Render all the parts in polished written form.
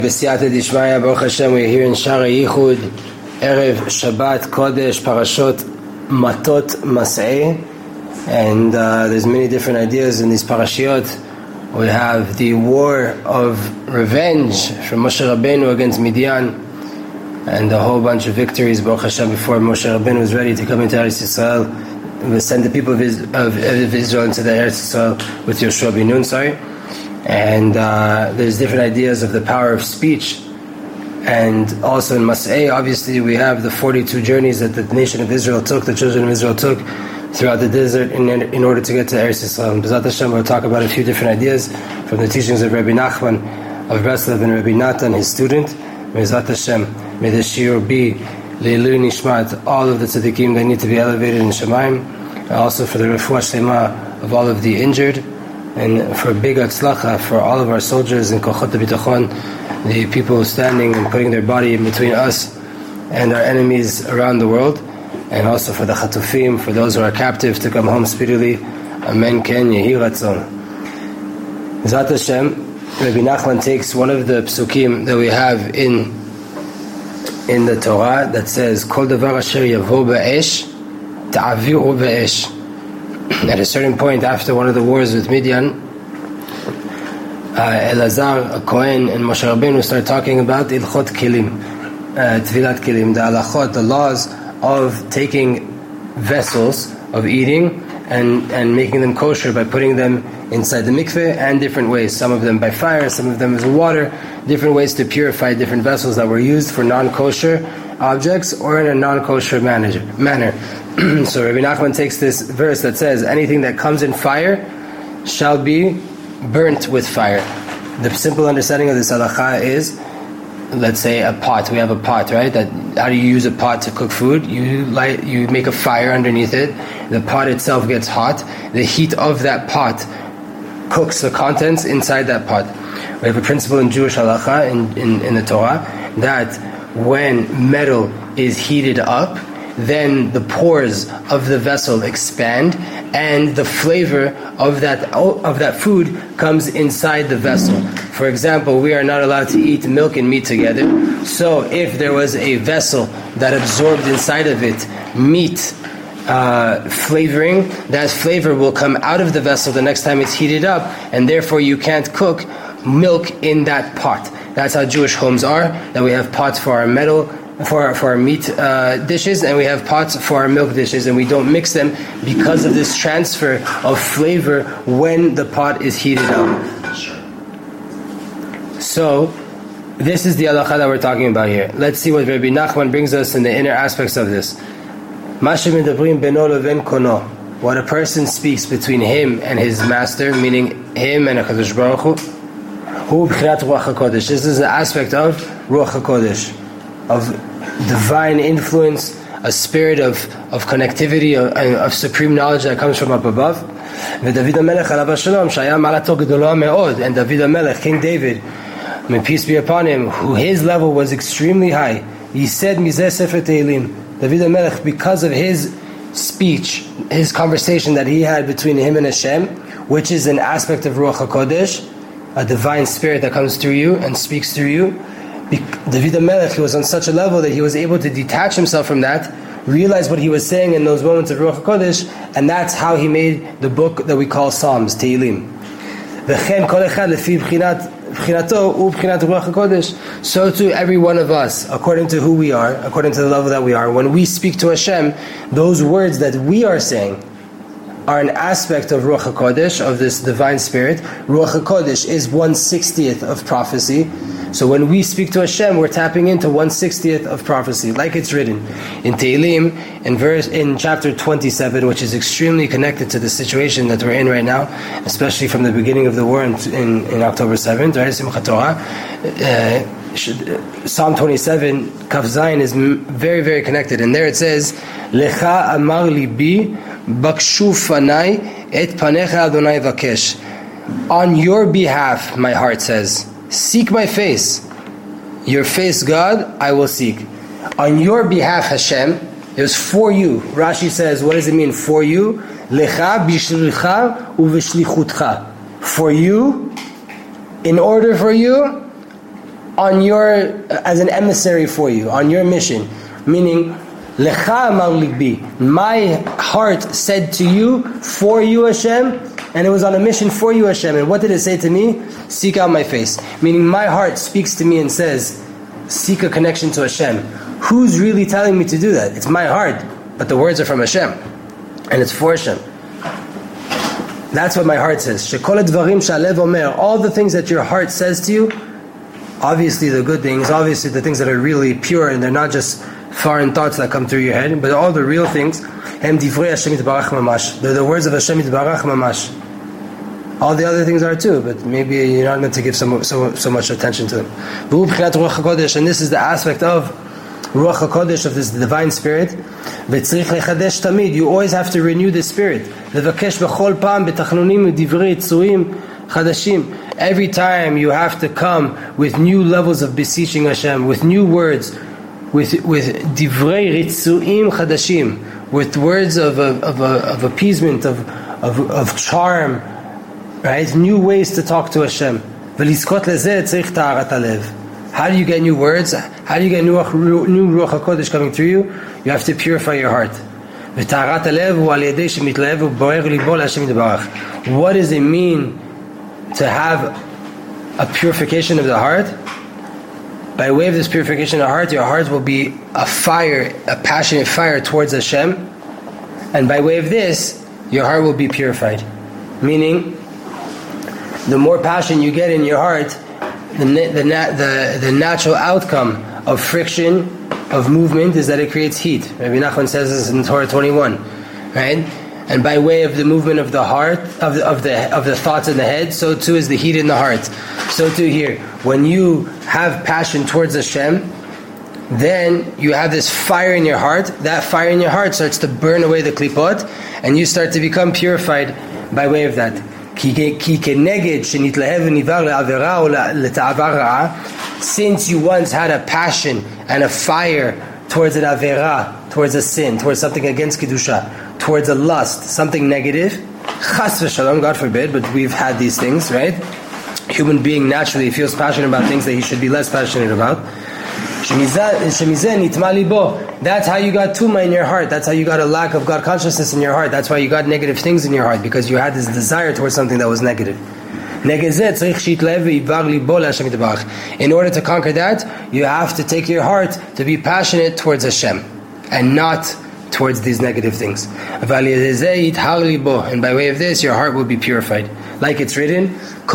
B'siyata Dishmaya, Baruch Hashem, we're here in Sha'arei Yichud, Erev Shabbat Kodesh, Parashot Matot Mas'eh, and there's many different ideas in these parashiot. We have the war of revenge from Moshe Rabbeinu against Midian, and a whole bunch of victories, Baruch Hashem, before Moshe Rabbeinu was ready to come into Eretz Yisrael. We send the people of Israel into the Eretz Yisrael with Yoshua bin Nun, and there's different ideas of the power of speech. And also in Mas'eh, obviously, we have the 42 journeys that the nation of Israel took, the children of Israel took throughout the desert in order to get to Eretz Yisrael. And B'ezrat Hashem, we'll talk about a few different ideas from the teachings of Rabbi Nachman of Breslov and Rabbi Natan, his student. B'ezrat Hashem, may the shiur be Le'ilui Nishmat, all of the tzaddikim that need to be elevated in Shemaim, and also for the refuah shlema of all of the injured, and for big atzlacha for all of our soldiers in Kochot HaBitachon, the people standing and putting their body in between us and our enemies around the world, and also for the Chatufim, for those who are captive, to come home speedily. Amen. Ken Yehi Ratzon. B'ezrat Hashem, Rabbi Nachman takes one of the psukim that we have in the Torah that says, Kol davar asher yavo ba'esh, ta'aviru ba'esh. At a certain point, after one of the wars with Midian, Elazar, a Kohen, and Moshe Rabbeinu start talking about Ilchot Kilim, Tvilat Kilim, the halachot, the laws of taking vessels of eating and making them kosher by putting them inside the mikveh, and different ways. Some of them by fire, some of them as water, different ways to purify different vessels that were used for non-kosher objects or in a non-kosher manner. So Rabbi Nachman takes this verse that says anything that comes in fire shall be burnt with fire. The simple understanding of this halakha is, let's say a pot. We have a pot, right? How do you use a pot to cook food? You make a fire underneath it. The pot itself gets hot. The heat of that pot cooks the contents inside that pot. We have a principle in Jewish halakha in the Torah that when metal is heated up, then the pores of the vessel expand, and the flavor of that food comes inside the vessel. For example, we are not allowed to eat milk and meat together. So if there was a vessel that absorbed inside of it meat flavoring, that flavor will come out of the vessel the next time it's heated up, and therefore you can't cook milk in that pot. That's how Jewish homes are, that we have pots for our metal, for our meat dishes, and we have pots for our milk dishes, and we don't mix them because of this transfer of flavor when the pot is heated up. So this is the halakha that we're talking about here. Let's see what Rabbi Nachman brings us in the inner aspects of this. What a person speaks between him and his master, meaning him and HaKadosh Baruch Hu, this is the aspect of Ruach HaKodesh, of divine influence, a spirit of connectivity, of supreme knowledge that comes from up above. And David HaMelech, King David, may peace be upon him, who his level was extremely high. He said, David HaMelech, because of his speech, his conversation that he had between him and Hashem, which is an aspect of Ruach HaKodesh, a divine spirit that comes through you and speaks through you. David HaMelech, he was on such a level that he was able to detach himself from that, realize what he was saying in those moments of Ruach HaKodesh, and that's how he made the book that we call Psalms, Tehillim. So too every one of us, according to who we are, according to the level that we are, when we speak to Hashem, those words that we are saying are an aspect of Ruach HaKodesh, of this divine spirit. Ruach HaKodesh is 1/60th of prophecy. So when we speak to Hashem, we're tapping into 1/60th of prophecy, like it's written in Tehillim, in chapter 27, which is extremely connected to the situation that we're in right now, especially from the beginning of the war in October 7th, right? Simchat Torah. Psalm 27, Kaf Zayin, is very, very connected. And there it says, Lecha amar libi bakshu fanai et panecha Adonai vakesh. On your behalf, my heart says, seek my face. Your face, God, I will seek. On your behalf, Hashem, it was for you. Rashi says, what does it mean, for you? Lecha bishlicha uvishlichutcha. For you, in order for you, as an emissary for you, on your mission. Meaning, Lecha amar ligbi, my heart said to you, for you Hashem, and it was on a mission for you Hashem. And what did it say to me? Seek out my face. Meaning my heart speaks to me and says, seek a connection to Hashem. Who's really telling me to do that? It's my heart, but the words are from Hashem, and it's for Hashem. That's what my heart says. Shekol advarim shalev omer, all the things that your heart says to you, obviously the good things, obviously the things that are really pure, and they're not just foreign thoughts that come through your head, but all the real things, hem divrei Hashem yitbarach mamash. They're the words of Hashem yitbarach mamash. All the other things are too, but maybe you're not meant to give so much attention to them. And this is the aspect of Ruach HaKodesh, of this divine spirit. You always have to renew the spirit. Every time you have to come with new levels of beseeching Hashem, with new words, with divrei ritzuim chadashim, with words of appeasement, of charm, right? New ways to talk to Hashem. How do you get new words? How do you get new Ruach HaKodesh coming through you? You have to purify your heart. What does it mean to have a purification of the heart? By way of this purification of the heart, your heart will be a fire, a passionate fire towards Hashem, and by way of this, your heart will be purified. Meaning, the more passion you get in your heart, the natural outcome of friction, of movement, is that it creates heat. Rabbi Nachman says this in Torah 21, right? And by way of the movement of the heart, of the thoughts in the head, so too is the heat in the heart. So too here, when you have passion towards Hashem, then you have this fire in your heart. That fire in your heart starts to burn away the klipot, and you start to become purified by way of that. Since you once had a passion and a fire towards an avera, towards a sin, towards something against kedusha, towards a lust, something negative, chas v'shalom, God forbid, but we've had these things, right? Human being naturally feels passionate about things that he should be less passionate about. That's how you got tuma in your heart. That's how you got a lack of God consciousness in your heart. That's why you got negative things in your heart, because you had this desire towards something that was negative. In order to conquer that, you have to take your heart to be passionate towards Hashem and not towards these negative things. And by way of this, your heart will be purified. Like it's written,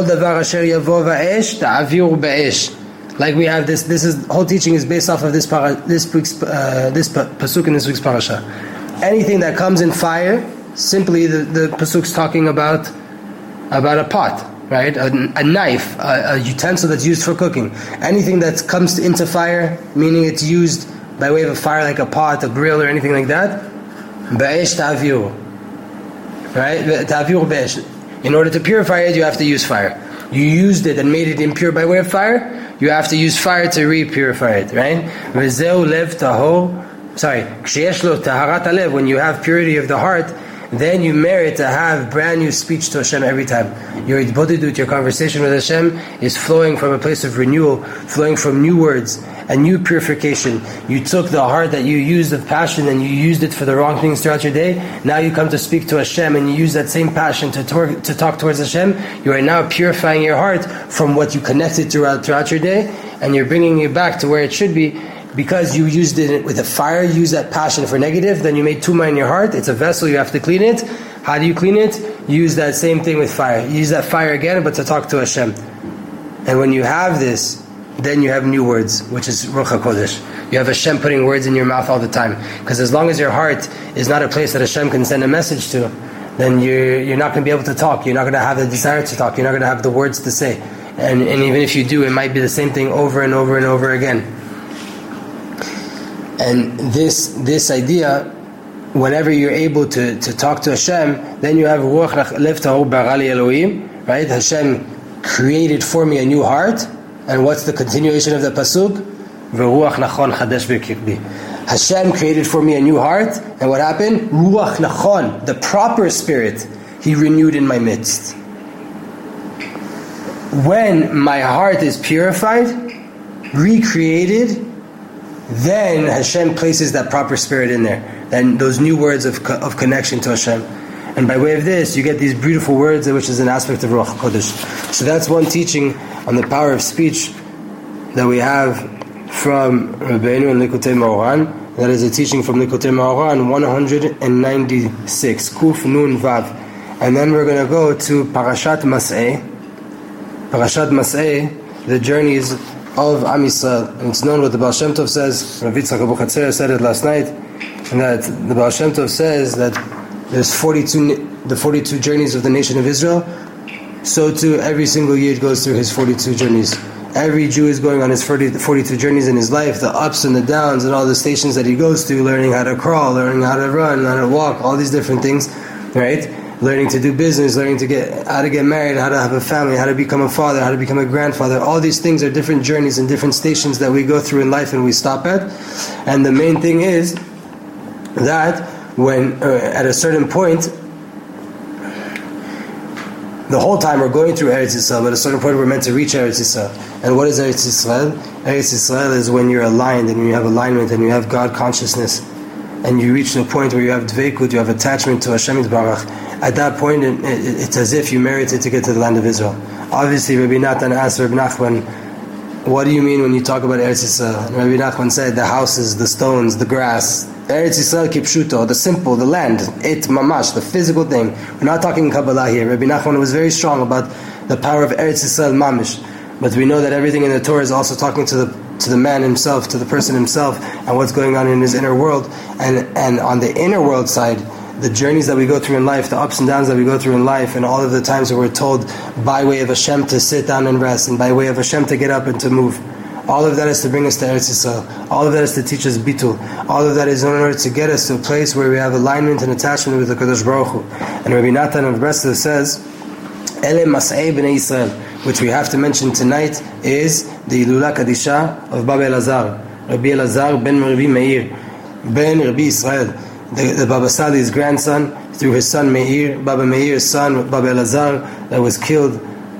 like we have this whole teaching is based off of this pasuk in this week's parasha. Anything that comes in fire, simply the pasuk's talking about a pot, right? A knife, a utensil that's used for cooking. Anything that comes into fire, meaning it's used by way of a fire, like a pot, a grill, or anything like that, ba'esh ta'aviru, right? Ta'aviru ba'esh. In order to purify it, you have to use fire. You used it and made it impure by way of fire, you have to use fire to re-purify it, right? V'zeu lev tahor. Ksheyesh lo taharat halev, when you have purity of the heart, then you merit to have brand new speech to Hashem every time. Your idbodidut, your conversation with Hashem, is flowing from a place of renewal, flowing from new words and new purification. You took the heart that you used of passion and you used it for the wrong things throughout your day. Now you come to speak to Hashem and you use that same passion to talk towards Hashem. You are now purifying your heart from what you connected throughout your day, and you're bringing it back to where it should be. Because you used it with a fire, you used that passion for negative, then you made tuma in your heart. It's a vessel, you have to clean it. How do you clean it? You use that same thing with fire. You use that fire again, but to talk to Hashem. And when you have this, then you have new words, which is Ruach HaKodesh. You have Hashem putting words in your mouth all the time. Because as long as your heart is not a place that Hashem can send a message to, then you're not going to be able to talk. You're not going to have the desire to talk. You're not going to have the words to say. And even if you do, it might be the same thing over and over and over again. And this idea, whenever you're able to talk to Hashem, then you have Ruach Lev Tahor Barali Elohim, right? Hashem created for me a new heart. And what's the continuation of the pasuk? V'ruach nachon chadesh b'kirbi. Hashem created for me a new heart, and what happened? Ruach nachon, the proper spirit, He renewed in my midst. When my heart is purified, recreated, then Hashem places that proper spirit in there. Then those new words of connection to Hashem. And by way of this, you get these beautiful words, which is an aspect of Ruach HaKodesh. So that's one teaching on the power of speech that we have from Rabbeinu and Likutei Moharan. That is a teaching from Likutei Moharan 196, Kuf Nun Vav. And then we're going to go to Parashat Mas'eh. Parashat Mas'eh, the journeys of Am Yisrael. And it's known what the Baal Shem Tov says. Rav Yitzchak Abuchatzera said it last night. And that the Baal Shem Tov says that there's 42 journeys of the nation of Israel. So too, every single Yid goes through his 42 journeys. Every Jew is going on his 42 journeys in his life, the ups and the downs and all the stations that he goes through, learning how to crawl, learning how to run, how to walk, all these different things, right? Learning to do business, learning to how to get married, how to have a family, how to become a father, how to become a grandfather. All these things are different journeys and different stations that we go through in life and we stop at. And the main thing is that when at a certain point, the whole time we're going through Eretz Yisrael, but at a certain point we're meant to reach Eretz Yisrael. And what is Eretz Yisrael? Eretz Yisrael is when you're aligned and you have alignment and you have God consciousness. And you reach the point where you have dveikut, you have attachment to Hashem Yitbarach. At that point, it's as if you merited to get to the land of Israel. Obviously, Rabbi Natan asked Rabbi Nachman, what do you mean when you talk about Eretz Yisrael? And Rabbi Nachman said, the houses, the stones, the grass. Eretz Yisrael kipshuto, the simple, the land, it mamash, the physical thing. We're not talking Kabbalah here. Rabbi Nachman was very strong about the power of Eretz Yisrael mamish. But we know that everything in the Torah is also talking to the man himself, to the person himself, and what's going on in his inner world. And on the inner world side, the journeys that we go through in life, the ups and downs that we go through in life, and all of the times that we're told by way of Hashem to sit down and rest, and by way of Hashem to get up and to move. All of that is to bring us to Eretz Yisrael. All of that is to teach us bitul. All of that is in order to get us to a place where we have alignment and attachment with the Kadosh Baruch Hu. And Rabbi Natan of Breslov says, Ele Mas'ei B'nei Yisrael, which we have to mention tonight, is the Hilula Kadisha of Baba Elazar. Rabbi Elazar ben Rabbi Meir, ben Rabbi Israel. The Baba Sali's grandson, through his son Meir, Baba Meir's son, Baba Elazar, that was killed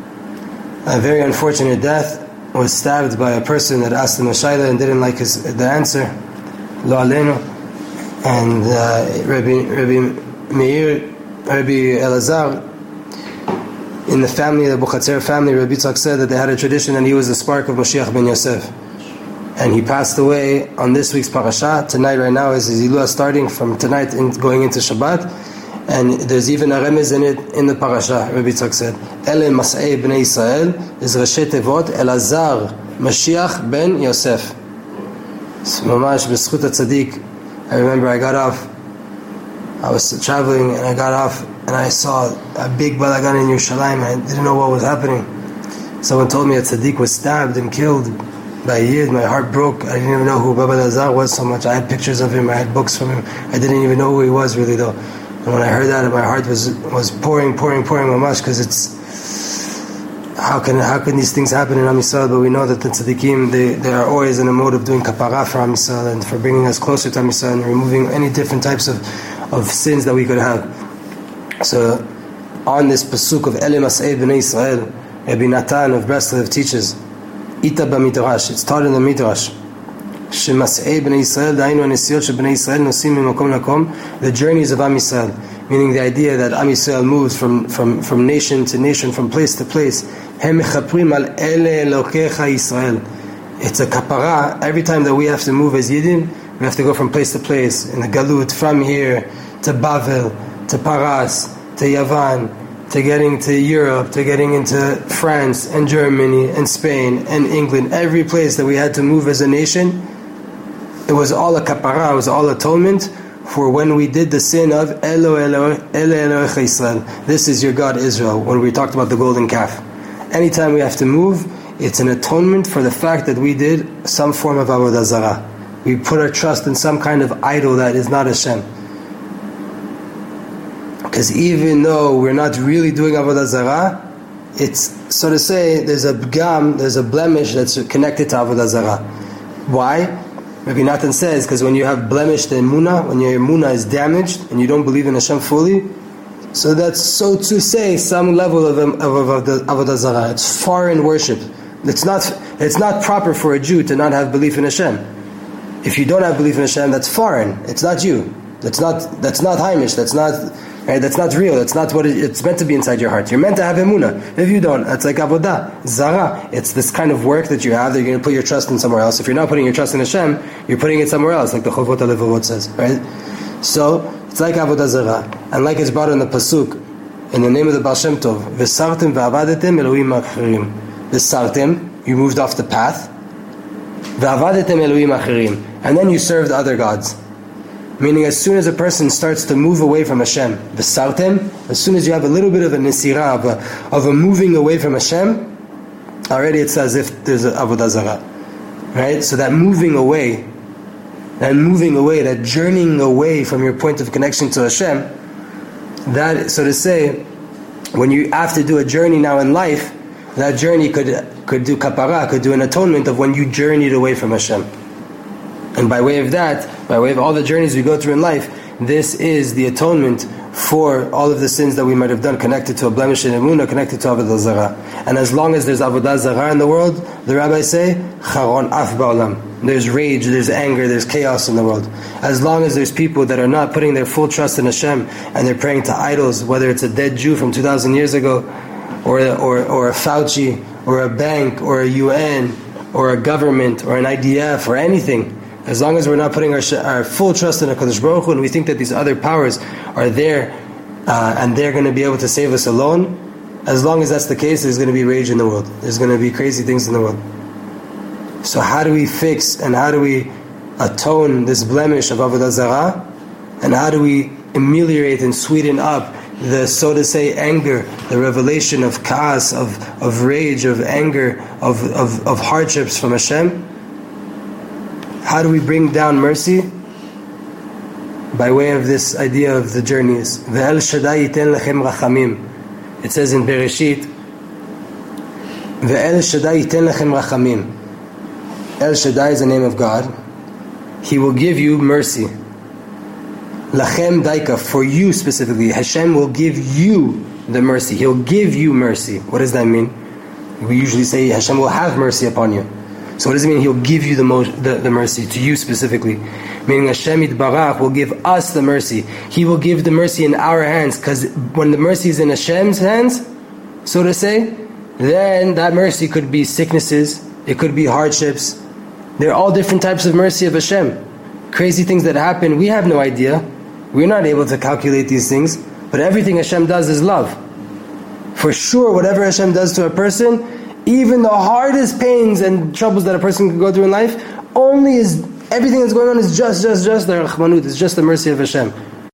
a very unfortunate death, was stabbed by a person that asked him a shayla and didn't like the answer, lo aleinu. And Rabbi Meir, Rabbi Elazar, in the family, the Buchatzera family, Rabbi Yitzchak said that they had a tradition and he was the spark of Mashiach ben Yosef. And he passed away on this week's parasha. Tonight, right now, is his Hilula starting from tonight going into Shabbat. And there's even a remez in it in the parasha. Rabbi Yitzchak said, Ele Mas'ei B'nei Yisrael is Rashi Tevot Elazar Mashiach ben Yosef. So mamash b'schut HaTzadik. I remember I got off. I was traveling and I got off and I saw a big balagan in Yerushalayim. I didn't know what was happening. Someone told me a tzaddik was stabbed and killed by a Yid. My heart broke. I didn't even know who Baba Elazar was so much. I had pictures of him. I had books from him. I didn't even know who he was really though. And when I heard that, my heart was pouring mamash, because it's how can these things happen in Am Yisrael? But we know that the tzaddikim, they are always in a mode of doing kapara for Am Yisrael and for bringing us closer to Am Yisrael and removing any different types of sins that we could have. So on this pasuk of Ele Mas'ei B'nei Yisrael, Rabbi Natan of Breslov teaches Ita b'midrash. It's taught in the midrash. Shemas'ei B'nei Yisrael, da'inu anesiot sheb'nei Yisrael nosim mimakom lakom, the journeys of Am Yisrael, meaning the idea that Am Yisrael moves from nation to nation, from place to place. Hem mechaprim al ele elokecha Yisrael. It's a kapara. Every time that we have to move as Yidden, we have to go from place to place in the Galut, from here to Bavel, to Paras, to Yavan, to getting to Europe, to getting into France and Germany and Spain and England. Every place that we had to move as a nation, it was all a kapara, it was all atonement for when we did the sin of Elo Elohecha Yisrael. This is your God Israel, when we talked about the golden calf. Anytime we have to move, it's an atonement for the fact that we did some form of Avodah Zarah. We put our trust in some kind of idol that is not Hashem. Because even though we're not really doing Avodah Zarah, it's, so to say, there's a blemish that's connected to Avodah Zarah. Why? Rabbi Natan says, because when you have blemished emunah, when your emunah is damaged and you don't believe in Hashem fully, so that's, so to say, some level of Avodah Zarah. It's foreign worship. It's not proper for a Jew to not have belief in Hashem. If you don't have belief in Hashem, that's foreign. It's not you. That's not Haimish. That's not real. That's not what it's meant to be inside your heart. You're meant to have emunah. If you don't, that's like avodah zara. It's this kind of work that you have that you're going to put your trust in somewhere else. If you're not putting your trust in Hashem, you're putting it somewhere else, like the Chovot HaLevavot says, right? So it's like avodah zara, and like it's brought in the pasuk in the name of the Baal Shem Tov. V'sartem v'avadetem Elohim acherim. V'sartem, you moved off the path. V'avadetem Elohim acherim, and then you served other gods. Meaning, as soon as a person starts to move away from Hashem, v'sartem, as soon as you have a little bit of a nisira, of a moving away from Hashem, already it's as if there's an avodah zara, right? So that moving away, that journeying away from your point of connection to Hashem, that, so to say, when you have to do a journey now in life, that journey could do kapara, could do an atonement of when you journeyed away from Hashem. And by way of that, by way of all the journeys we go through in life, this is the atonement for all of the sins that we might have done connected to a blemish in emunah, connected to avodah zara. And as long as there's avodah zara in the world, the rabbis say, charon af ba'olam. There's rage, there's anger, there's chaos in the world. As long as there's people that are not putting their full trust in Hashem and they're praying to idols, whether it's a dead Jew from 2,000 years ago, or a Fauci, or a bank, or a UN, or a government, or an IDF, or anything. As long as we're not putting our full trust in HaKadosh Baruch Hu, and we think that these other powers are there and they're going to be able to save us alone, as long as that's the case, there's going to be rage in the world. There's going to be crazy things in the world. So how do we fix and how do we atone this blemish of avodah zara? And how do we ameliorate and sweeten up the, so to say, anger, the revelation of kaas, of rage, of anger, of hardships from Hashem? How do we bring down mercy? By way of this idea of the journeys. Ve'el Shaddai yiten lechem rachamim. It says in Bereshit, Ve'el Shaddai yiten lechem rachamim. El Shaddai is the name of God. He will give you mercy. Lachem daika, for you specifically. Hashem will give you the mercy. He'll give you mercy. What does that mean? We usually say Hashem will have mercy upon you. So what does it mean? He'll give you the mercy, to you specifically. Meaning Hashem Yitbarach will give us the mercy. He will give the mercy in our hands, because when the mercy is in Hashem's hands, so to say, then that mercy could be sicknesses, it could be hardships. They're all different types of mercy of Hashem. Crazy things that happen, we have no idea. We're not able to calculate these things. But everything Hashem does is love. For sure, whatever Hashem does to a person, even the hardest pains and troubles that a person can go through in life, everything that's going on is just the Rahmanut, it's just the mercy of Hashem.